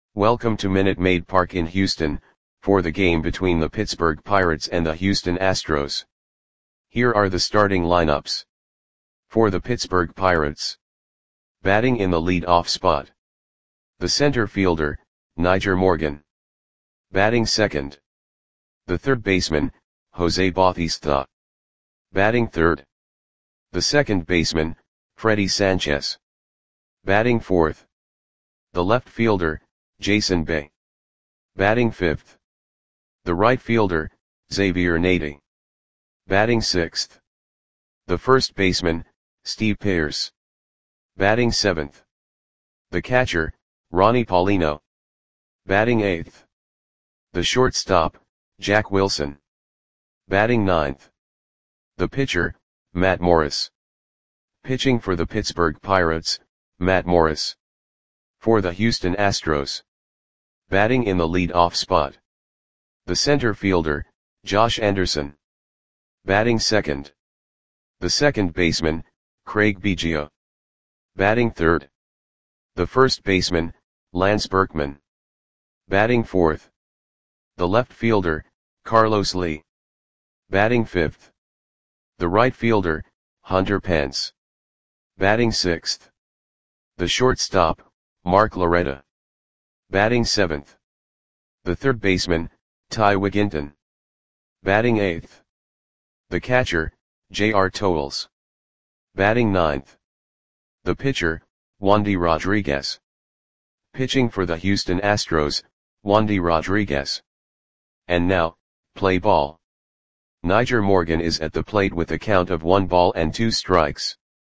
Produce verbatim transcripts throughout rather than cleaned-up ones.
Welcome to Minute Maid Park in Houston, for the game between the Pittsburgh Pirates and the Houston Astros. Here are the starting lineups. For the Pittsburgh Pirates. Batting in the lead-off spot. The center fielder, Nyjer Morgan. Batting second. The third baseman, Jose Bautista. Batting third. The second baseman, Freddy Sanchez. Batting fourth. The left fielder, Jason Bay. Batting fifth. The right fielder, Xavier Nady. Batting sixth. The first baseman, Steve Pearce. Batting seventh. The catcher, Ronnie Paulino. Batting eighth. The shortstop, Jack Wilson. Batting ninth. The pitcher, Matt Morris. Pitching for the Pittsburgh Pirates, Matt Morris. For the Houston Astros. Batting in the lead-off spot. The center fielder, Josh Anderson. Batting second. The second baseman, Craig Biggio. Batting third. The first baseman, Lance Berkman. Batting fourth. The left fielder, Carlos Lee. Batting fifth. The right fielder, Hunter Pence. Batting sixth. The shortstop, Mark Loretta. Batting seventh. The third baseman, Ty Wigginton. Batting eighth. The catcher, J R Towles. Batting ninth. The pitcher, Wandy Rodriguez. Pitching for the Houston Astros, Wandy Rodriguez. And now, play ball. Nyjer Morgan is at the plate with a count of one ball and two strikes.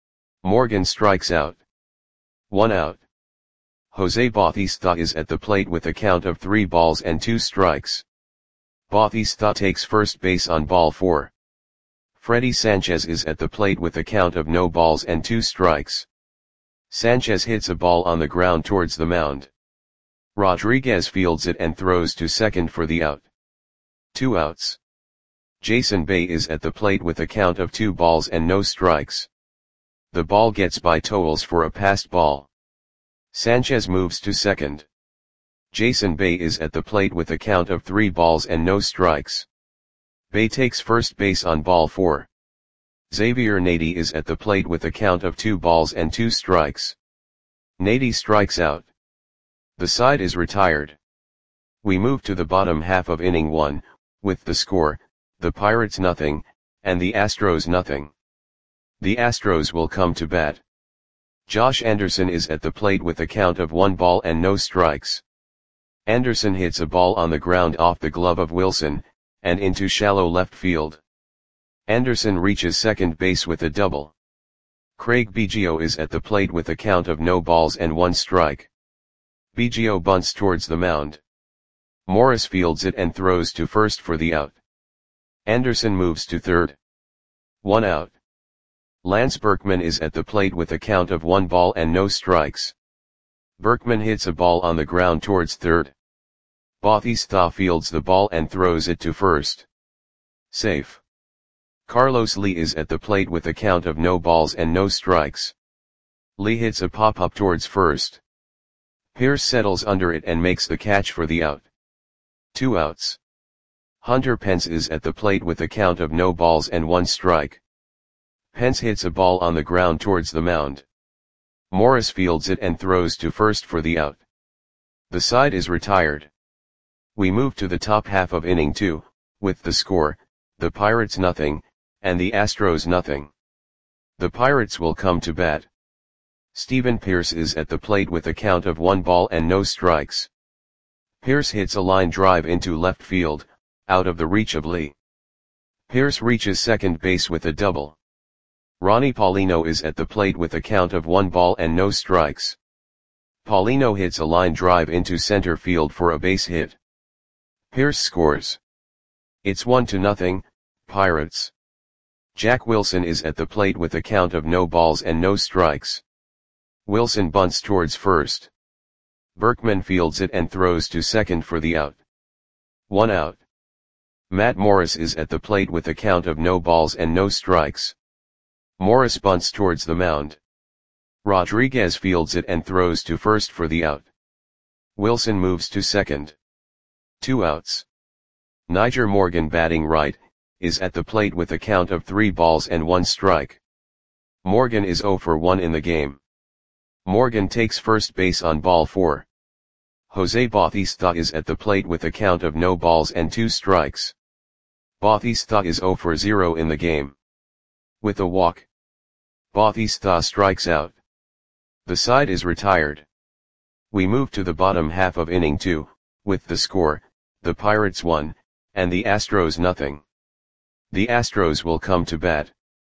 Morgan strikes out. One out. Jose Bautista is at the plate with a count of three balls and two strikes. Bautista takes first base on ball four. Freddy Sanchez is at the plate with a count of no balls and two strikes. Sanchez hits a ball on the ground towards the mound. Rodriguez fields it and throws to second for the out. Two outs. Jason Bay is at the plate with a count of two balls and no strikes. The ball gets by Towles for a passed ball. Sanchez moves to second. Jason Bay is at the plate with a count of three balls and no strikes. Bay takes first base on ball four. Xavier Nady is at the plate with a count of two balls and two strikes. Nady strikes out. The side is retired. We move to the bottom half of inning one, with the score, the Pirates nothing, and the Astros nothing. The Astros will come to bat. Josh Anderson is at the plate with a count of one ball and no strikes. Anderson hits a ball on the ground off the glove of Wilson, and into shallow left field. Anderson reaches second base with a double. Craig Biggio is at the plate with a count of no balls and one strike. Biggio bunts towards the mound. Morris fields it and throws to first for the out. Anderson moves to third. One out. Lance Berkman is at the plate with a count of one ball and no strikes. Berkman hits a ball on the ground towards third. Bautista fields the ball and throws it to first. Safe. Carlos Lee is at the plate with a count of no balls and no strikes. Lee hits a pop-up towards first. Pearce settles under it and makes the catch for the out. Two outs. Hunter Pence is at the plate with a count of no balls and one strike. Pence hits a ball on the ground towards the mound. Morris fields it and throws to first for the out. The side is retired. We move to the top half of inning two, with the score, the Pirates nothing, and the Astros nothing. The Pirates will come to bat. Steven Pearce is at the plate with a count of one ball and no strikes. Pearce hits a line drive into left field, out of the reach of Lee. Pearce reaches second base with a double. Ronnie Paulino is at the plate with a count of one ball and no strikes. Paulino hits a line drive into center field for a base hit. Pearce scores. It's one to nothing, Pirates. Jack Wilson is at the plate with a count of no balls and no strikes. Wilson bunts towards first. Berkman fields it and throws to second for the out. One out. Matt Morris is at the plate with a count of no balls and no strikes. Morris bunts towards the mound. Rodriguez fields it and throws to first for the out. Wilson moves to second. Two outs. Nyjer Morgan, batting right, is at the plate with a count of three balls and one strike. Morgan is oh for one in the game. Morgan takes first base on ball four. Jose Bautista is at the plate with a count of no balls and two strikes. Bautista is oh for zero in the game. With a walk, Bautista strikes out. The side is retired. We move to the bottom half of inning two, with the score, the Pirates one, and the Astros nothing. The Astros will come to bat.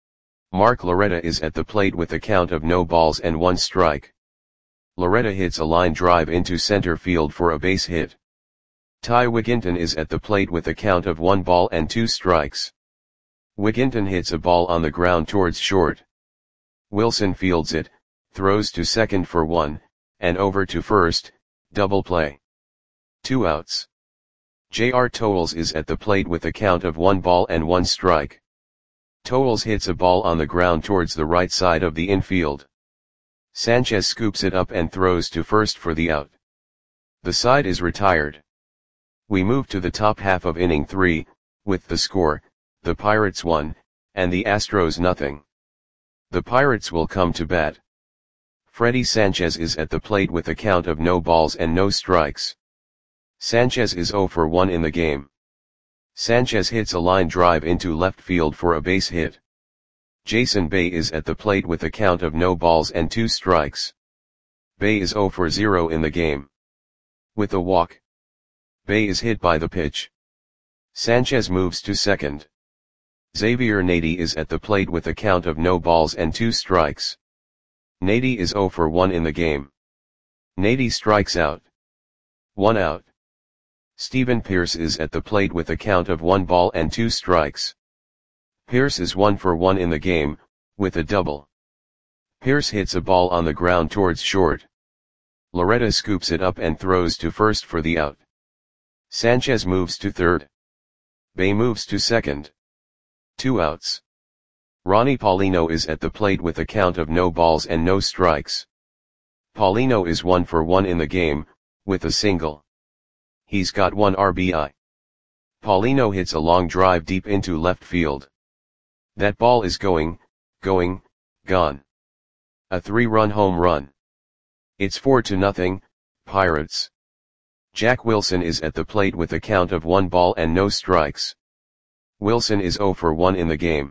Mark Loretta is at the plate with a count of no balls and one strike. Loretta hits a line drive into center field for a base hit. Ty Wigginton is at the plate with a count of one ball and two strikes. Wigginton hits a ball on the ground towards short. Wilson fields it, throws to second for one, and over to first, double play. Two outs. J R Towles is at the plate with a count of one ball and one strike. Towles hits a ball on the ground towards the right side of the infield. Sanchez scoops it up and throws to first for the out. The side is retired. We move to the top half of inning three, with the score, the Pirates one, and the Astros nothing. The Pirates will come to bat. Freddy Sanchez is at the plate with a count of no balls and no strikes. Sanchez is oh for one in the game. Sanchez hits a line drive into left field for a base hit. Jason Bay is at the plate with a count of no balls and two strikes. Bay is oh for zero in the game. With a walk, Bay is hit by the pitch. Sanchez moves to second. Xavier Nady is at the plate with a count of no balls and two strikes. Nady is oh for one in the game. Nady strikes out. One out. Stephen Pierce is at the plate with a count of one ball and two strikes. Pierce is one for one in the game, with a double. Pierce hits a ball on the ground towards short. Loretta scoops it up and throws to first for the out. Sanchez moves to third. Bay moves to second. Two outs. Ronnie Paulino is at the plate with a count of no balls and no strikes. Paulino is one for one in the game, with a single. He's got one R B I. Paulino hits a long drive deep into left field. That ball is going, going, gone. A three-run home run. It's four to nothing, Pirates. Jack Wilson is at the plate with a count of one ball and no strikes. Wilson is oh for one in the game.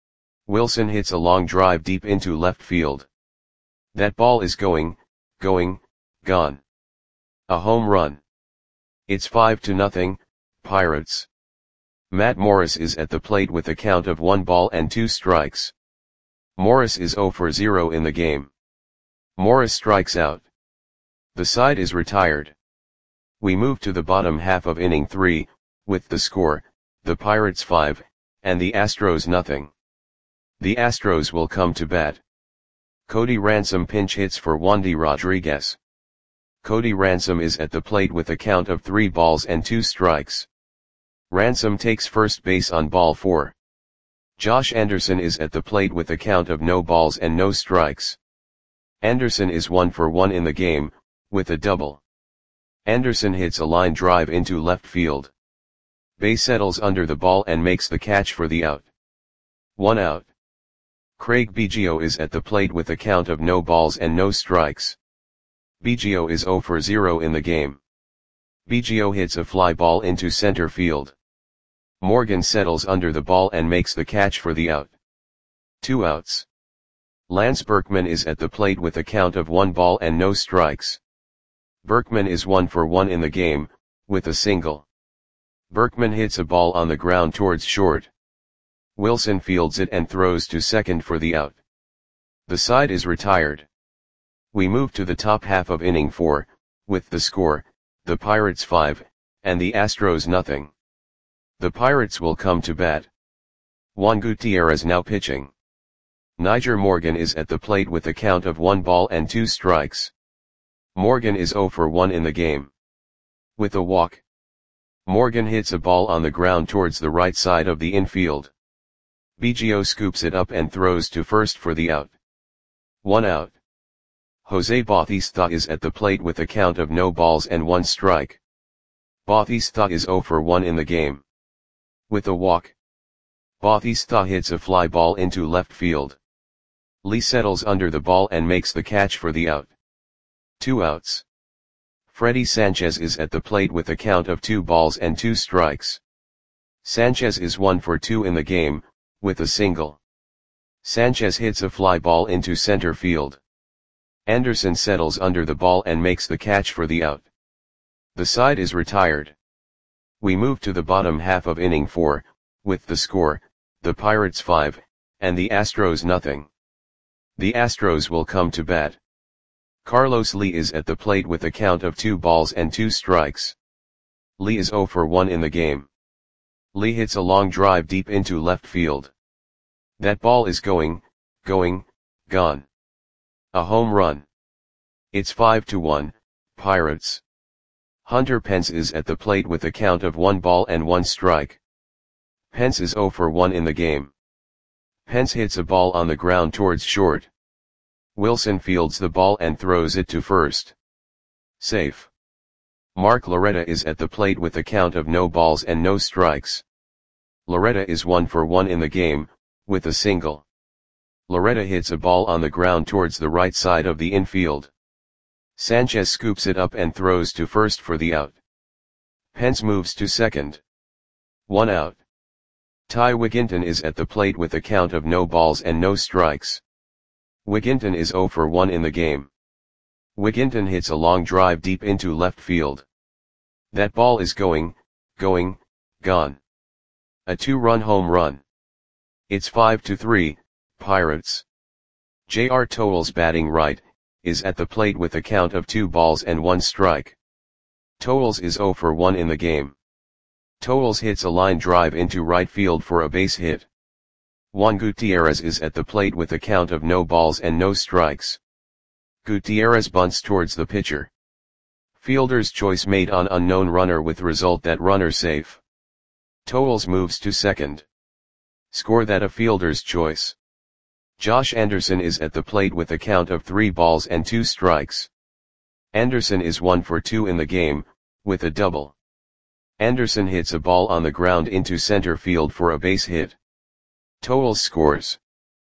Wilson hits a long drive deep into left field. That ball is going, going, gone. A home run. It's five to nothing, Pirates. Matt Morris is at the plate with a count of one ball and two strikes. Morris is oh for zero in the game. Morris strikes out. The side is retired. We move to the bottom half of inning three, with the score, the Pirates five, and the Astros nothing. The Astros will come to bat. Cody Ransom pinch hits for Wandy Rodriguez. Cody Ransom is at the plate with a count of three balls and two strikes. Ransom takes first base on ball four. Josh Anderson is at the plate with a count of no balls and no strikes. Anderson is one for one in the game, with a double. Anderson hits a line drive into left field. Bay settles under the ball and makes the catch for the out. One out. Craig Biggio is at the plate with a count of no balls and no strikes. Biggio is oh for zero in the game. Biggio hits a fly ball into center field. Morgan settles under the ball and makes the catch for the out. Two outs. Lance Berkman is at the plate with a count of one ball and no strikes. Berkman is one for one in the game, with a single. Berkman hits a ball on the ground towards short. Wilson fields it and throws to second for the out. The side is retired. We move to the top half of inning four, with the score, the Pirates five, and the Astros nothing. The Pirates will come to bat. Juan Gutierrez now pitching. Nyjer Morgan is at the plate with a count of one ball and two strikes. Morgan is oh for one in the game. With a walk, Morgan hits a ball on the ground towards the right side of the infield. Biggio scoops it up and throws to first for the out. One out. Jose Bautista is at the plate with a count of no balls and one strike. Bautista is zero for one in the game. With a walk, Bautista hits a fly ball into left field. Lee settles under the ball and makes the catch for the out. Two outs. Freddy Sanchez is at the plate with a count of two balls and two strikes. Sanchez is one for two in the game, with a single. Sanchez hits a fly ball into center field. Anderson settles under the ball and makes the catch for the out. The side is retired. We move to the bottom half of inning four, with the score, the Pirates five, and the Astros nothing. The Astros will come to bat. Carlos Lee is at the plate with a count of two balls and two strikes. Lee is zero for one in the game. Lee hits a long drive deep into left field. That ball is going, going, gone. A home run. It's five to one, Pirates. Hunter Pence is at the plate with a count of one ball and one strike. Pence is zero for one in the game. Pence hits a ball on the ground towards short. Wilson fields the ball and throws it to first. Safe. Mark Loretta is at the plate with a count of no balls and no strikes. Loretta is one for one in the game, with a single. Loretta hits a ball on the ground towards the right side of the infield. Sanchez scoops it up and throws to first for the out. Pence moves to second. One out. Ty Wigginton is at the plate with a count of no balls and no strikes. Wigginton is zero for one in the game. Wigginton hits a long drive deep into left field. That ball is going, going, gone. A two-run home run. It's five to three, Pirates. J R Towles, batting right, is at the plate with a count of two balls and one strike. Towles is zero for one in the game. Towles hits a line drive into right field for a base hit. Juan Gutierrez is at the plate with a count of no balls and no strikes. Gutierrez bunts towards the pitcher. Fielder's choice made on unknown runner with result that runner safe. Towles moves to second. Score that a fielder's choice. Josh Anderson is at the plate with a count of three balls and two strikes. Anderson is one for two in the game, with a double. Anderson hits a ball on the ground into center field for a base hit. Towles scores.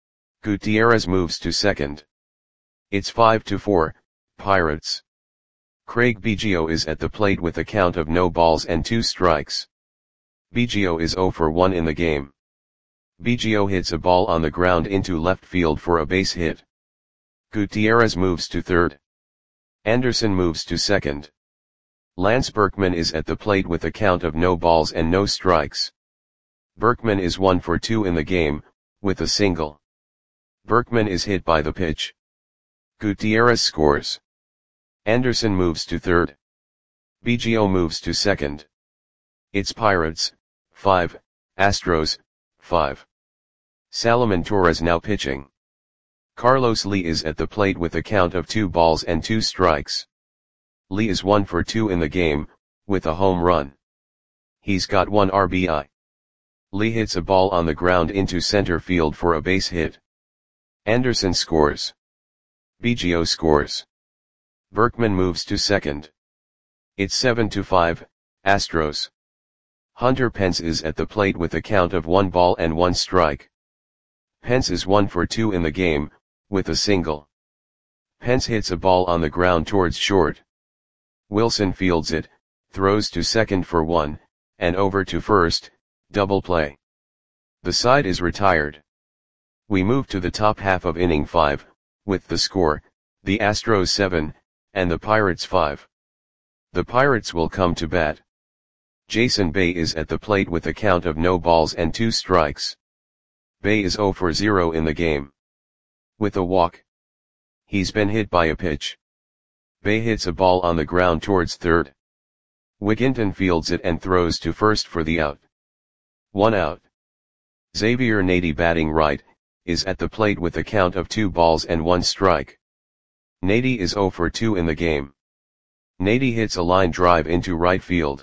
Gutierrez moves to second. It's five to four, Pirates. Craig Biggio is at the plate with a count of no balls and two strikes. Biggio is zero for one in the game. Biggio hits a ball on the ground into left field for a base hit. Gutierrez moves to third. Anderson moves to second. Lance Berkman is at the plate with a count of no balls and no strikes. Berkman is one for two in the game, with a single. Berkman is hit by the pitch. Gutierrez scores. Anderson moves to third. Biggio moves to second. It's Pirates, five, Astros, five. Salomon Torres now pitching. Carlos Lee is at the plate with a count of two balls and two strikes. Lee is one for two in the game, with a home run. He's got one R B I. Lee hits a ball on the ground into center field for a base hit. Anderson scores. Biggio scores. Berkman moves to second. It's seven to five, Astros. Hunter Pence is at the plate with a count of one ball and one strike. Pence is one for two in the game, with a single. Pence hits a ball on the ground towards short. Wilson fields it, throws to second for one, and over to first, double play. The side is retired. We move to the top half of inning five, with the score, the Astros seven, and the Pirates five. The Pirates will come to bat. Jason Bay is at the plate with a count of no balls and two strikes. Bay is zero for zero in the game. With a walk. He's been hit by a pitch. Bay hits a ball on the ground towards third. Wigginton fields it and throws to first for the out. One out. Xavier Nady, batting right, is at the plate with a count of two balls and one strike. Nady is zero for two in the game. Nady hits a line drive into right field.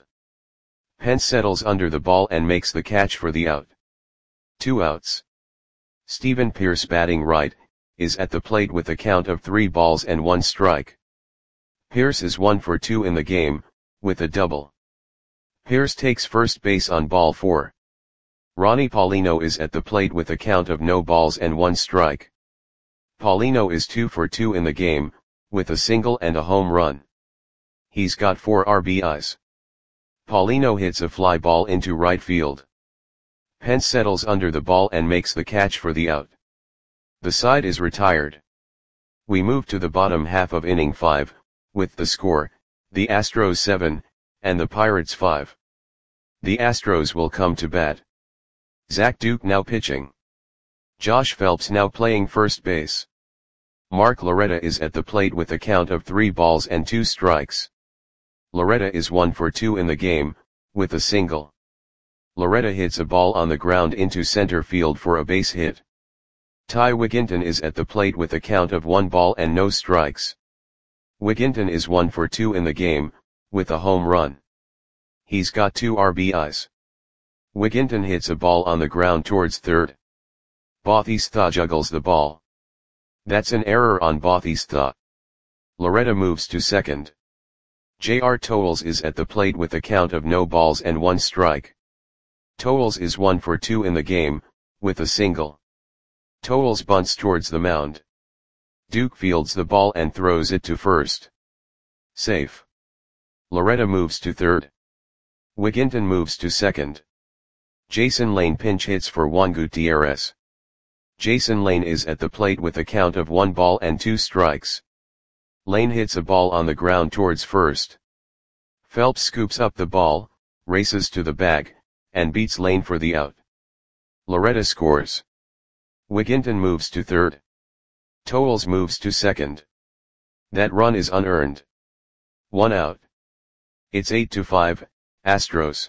Pence settles under the ball and makes the catch for the out. Two outs. Stephen Pierce, batting right, is at the plate with a count of three balls and one strike. Pierce is one for two in the game, with a double. Pierce takes first base on ball four. Ronnie Paulino is at the plate with a count of no balls and one strike. Paulino is two for two in the game, with a single and a home run. He's got four R B Is. Paulino hits a fly ball into right field. Pence settles under the ball and makes the catch for the out. The side is retired. We move to the bottom half of inning five, with the score, the Astros seven, and the Pirates five. The Astros will come to bat. Zach Duke now pitching. Josh Phelps now playing first base. Mark Loretta is at the plate with a count of three balls and two strikes. Loretta is one for two in the game, with a single. Loretta hits a ball on the ground into center field for a base hit. Ty Wigginton is at the plate with a count of one ball and no strikes. Wigginton is one for two in the game, with a home run. He's got two R B Is. Wigginton hits a ball on the ground towards third. Bautista juggles the ball. That's an error on Bautista. Loretta moves to second. J R Towles is at the plate with a count of no balls and one strike. Towles is one for two in the game, with a single. Towles bunts towards the mound. Duke fields the ball and throws it to first. Safe. Loretta moves to third. Wigginton moves to second. Jason Lane pinch hits for Juan Gutierrez. Jason Lane is at the plate with a count of one ball and two strikes. Lane hits a ball on the ground towards first. Phelps scoops up the ball, races to the bag, and beats Lane for the out. Loretta scores. Wigginton moves to third. Towles moves to second. That run is unearned. One out. It's eight to five, Astros.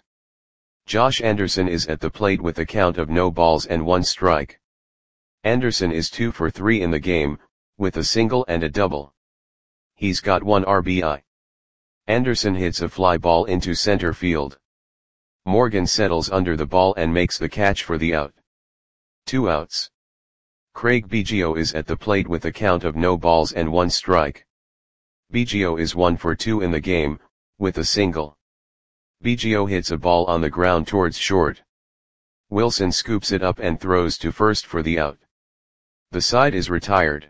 Josh Anderson is at the plate with a count of no balls and one strike. Anderson is two for three in the game, with a single and a double. He's got one R B I. Anderson hits a fly ball into center field. Morgan settles under the ball and makes the catch for the out. Two outs. Craig Biggio is at the plate with a count of no balls and one strike. Biggio is one for two in the game, with a single. Biggio hits a ball on the ground towards short. Wilson scoops it up and throws to first for the out. The side is retired.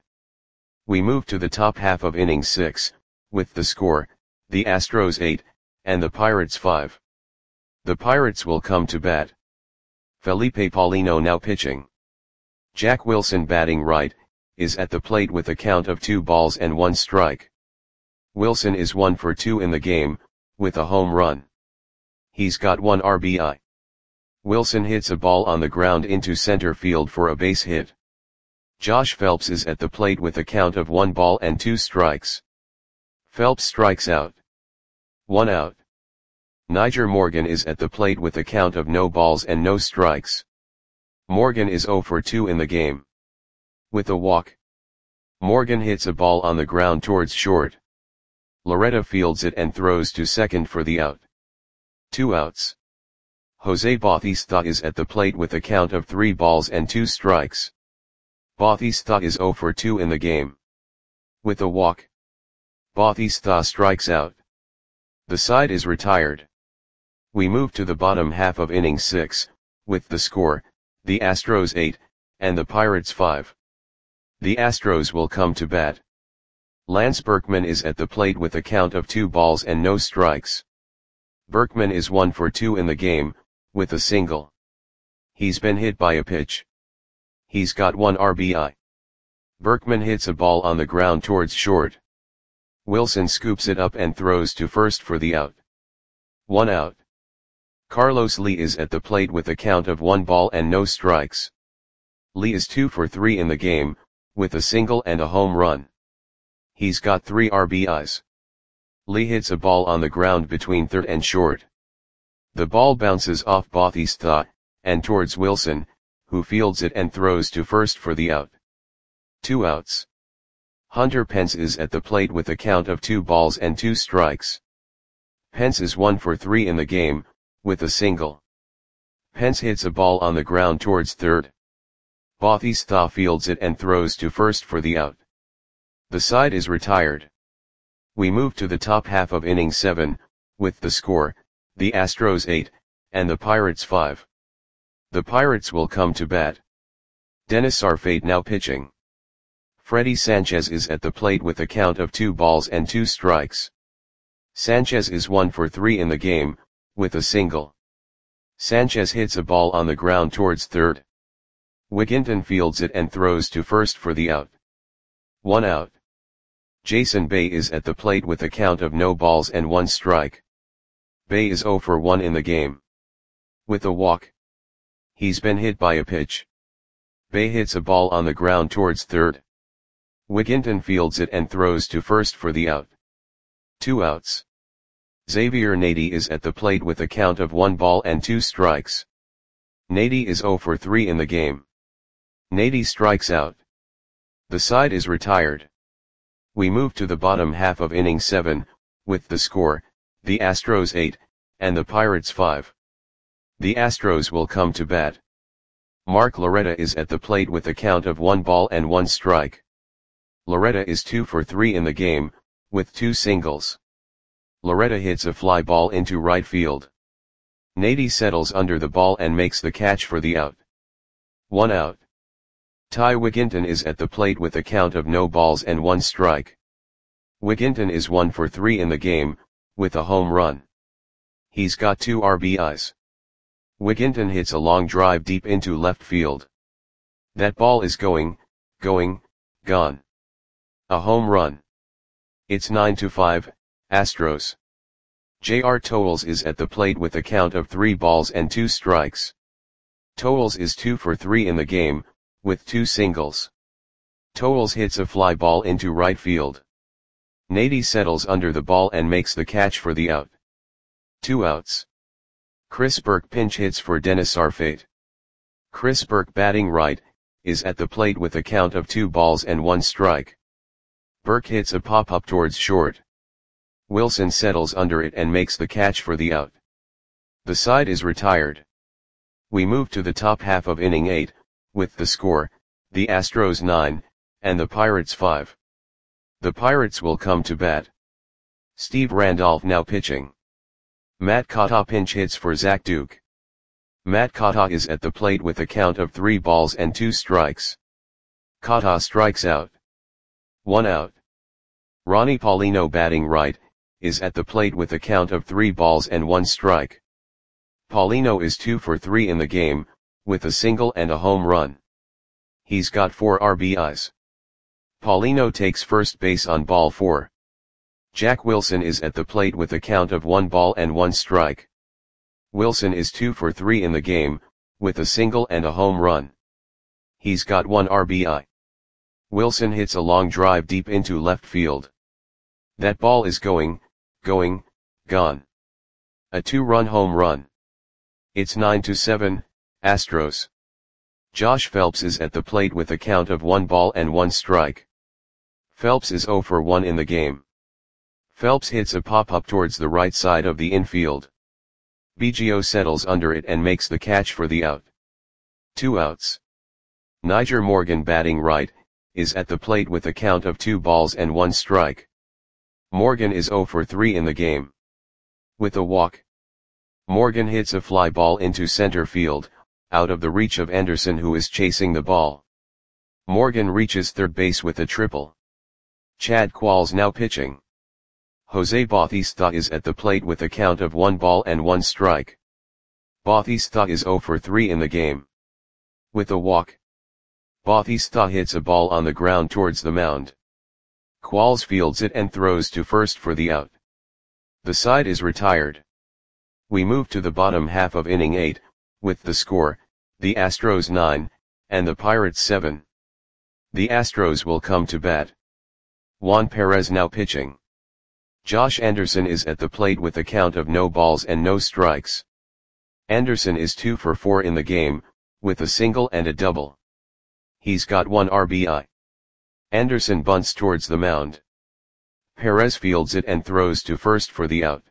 We move to the top half of inning six, with the score, the Astros eight, and the Pirates five. The Pirates will come to bat. Felipe Paulino now pitching. Jack Wilson batting right, is at the plate with a count of two balls and one strike. Wilson is one for two in the game, with a home run. He's got one R B I. Wilson hits a ball on the ground into center field for a base hit. Josh Phelps is at the plate with a count of one ball and two strikes. Phelps strikes out. One out. Nyjer Morgan is at the plate with a count of no balls and no strikes. Morgan is zero for two in the game. With a walk. Morgan hits a ball on the ground towards short. Loretta fields it and throws to second for the out. Two outs. Jose Bautista is at the plate with a count of three balls and two strikes. Bautista is zero for two in the game. With a walk. Bautista strikes out. The side is retired. We move to the bottom half of inning six, with the score, the Astros eight, and the Pirates five. The Astros will come to bat. Lance Berkman is at the plate with a count of two balls and no strikes. Berkman is one for two in the game, with a single. He's been hit by a pitch. He's got one R B I. Berkman hits a ball on the ground towards short. Wilson scoops it up and throws to first for the out. One out. Carlos Lee is at the plate with a count of one ball and no strikes. Lee is two for three in the game, with a single and a home run. He's got three R B Is. Lee hits a ball on the ground between third and short. The ball bounces off Bautista, and towards Wilson, who fields it and throws to first for the out. Two outs. Hunter Pence is at the plate with a count of two balls and two strikes. Pence is one for three in the game, with a single. Pence hits a ball on the ground towards third. Bautista fields it and throws to first for the out. The side is retired. We move to the top half of inning seven, with the score, the Astros eight, and the Pirates five. The Pirates will come to bat. Dennis Arfate now pitching. Freddy Sanchez is at the plate with a count of two balls and two strikes. Sanchez is one for three in the game, with a single. Sanchez hits a ball on the ground towards third. Wigginton fields it and throws to first for the out. One out. Jason Bay is at the plate with a count of no balls and one strike. Bay is zero for one in the game. With a walk. He's been hit by a pitch. Bay hits a ball on the ground towards third. Wigginton fields it and throws to first for the out. Two outs. Xavier Nady is at the plate with a count of one ball and two strikes. Nady is zero for three in the game. Nady strikes out. The side is retired. We move to the bottom half of inning seven, with the score, the Astros eight, and the Pirates five. The Astros will come to bat. Mark Loretta is at the plate with a count of one ball and one strike. Loretta is two for three in the game, with two singles. Loretta hits a fly ball into right field. Nady settles under the ball and makes the catch for the out. One out. Ty Wigginton is at the plate with a count of no balls and one strike. Wigginton is one for three in the game, with a home run. He's got two R B Is. Wigginton hits a long drive deep into left field. That ball is going, going, gone. A home run. It's nine to five, Astros. J R Towles is at the plate with a count of three balls and two strikes. Towles is two for three in the game, with two singles. Towles hits a fly ball into right field. Nady settles under the ball and makes the catch for the out. Two outs. Chris Burke pinch hits for Dennis Arfate. Chris Burke, batting right, is at the plate with a count of two balls and one strike. Burke hits a pop-up towards short. Wilson settles under it and makes the catch for the out. The side is retired. We move to the top half of inning eight, with the score, the Astros nine, and the Pirates five. The Pirates will come to bat. Steve Randolph now pitching. Matt Cotta pinch hits for Zach Duke. Matt Cotta is at the plate with a count of three balls and two strikes. Cotta strikes out. One out. Ronnie Paulino, batting right, is at the plate with a count of three balls and one strike. Paulino is two for three in the game, with a single and a home run. He's got four R B Is. Paulino takes first base on ball four. Jack Wilson is at the plate with a count of one ball and one strike. Wilson is two for three in the game, with a single and a home run. He's got one R B I. Wilson hits a long drive deep into left field. That ball is going, going, gone. A two-run home run. It's nine to seven, Astros. Josh Phelps is at the plate with a count of one ball and one strike. Phelps is zero for one in the game. Phelps hits a pop-up towards the right side of the infield. Biggio settles under it and makes the catch for the out. Two outs. Nyjer Morgan, batting right, is at the plate with a count of two balls and one strike. Morgan is zero for three in the game. With a walk. Morgan hits a fly ball into center field, out of the reach of Anderson, who is chasing the ball. Morgan reaches third base with a triple. Chad Qualls now pitching. Jose Bautista is at the plate with a count of one ball and one strike. Bautista is zero for three in the game. With a walk. Bautista hits a ball on the ground towards the mound. Qualls fields it and throws to first for the out. The side is retired. We move to the bottom half of inning eight, with the score, the Astros nine, and the Pirates seven. The Astros will come to bat. Juan Perez now pitching. Josh Anderson is at the plate with a count of no balls and no strikes. Anderson is two for four in the game, with a single and a double. He's got one R B I. Anderson bunts towards the mound. Perez fields it and throws to first for the out.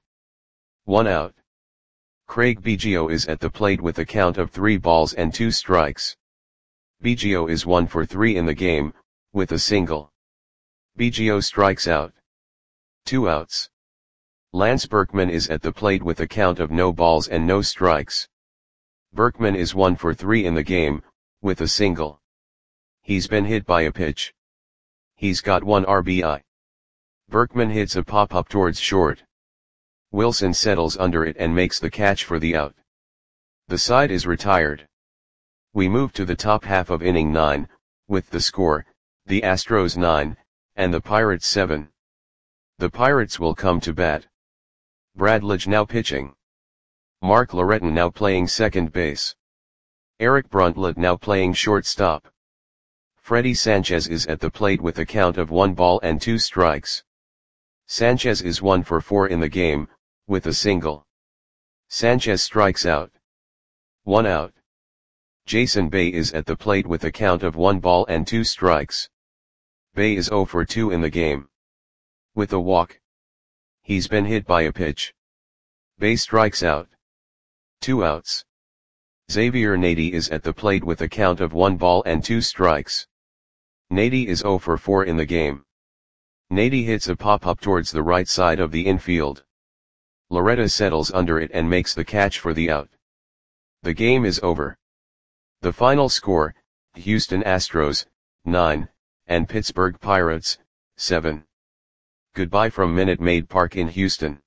One out. Craig Biggio is at the plate with a count of three balls and two strikes. B G O is one for three in the game, with a single. B G O strikes out. Two outs. Lance Berkman is at the plate with a count of no balls and no strikes. Berkman is one for three in the game, with a single. He's been hit by a pitch. He's got one R B I. Berkman hits a pop-up towards short. Wilson settles under it and makes the catch for the out. The side is retired. We move to the top half of inning nine, with the score, the Astros nine, and the Pirates seven. The Pirates will come to bat. Brad Lidge now pitching. Mark Loretton now playing second base. Eric Bruntlett now playing shortstop. Freddie Sanchez is at the plate with a count of one ball and two strikes. Sanchez is one for four in the game, with a single. Sanchez strikes out. One out. Jason Bay is at the plate with a count of one ball and two strikes. Bay is zero for two in the game. With a walk. He's been hit by a pitch. Bay strikes out. Two outs. Xavier Nady is at the plate with a count of one ball and two strikes. Nady is zero for four in the game. Nady hits a pop-up towards the right side of the infield. Loretta settles under it and makes the catch for the out. The game is over. The final score, Houston Astros, nine, and Pittsburgh Pirates, seven. Goodbye from Minute Maid Park in Houston.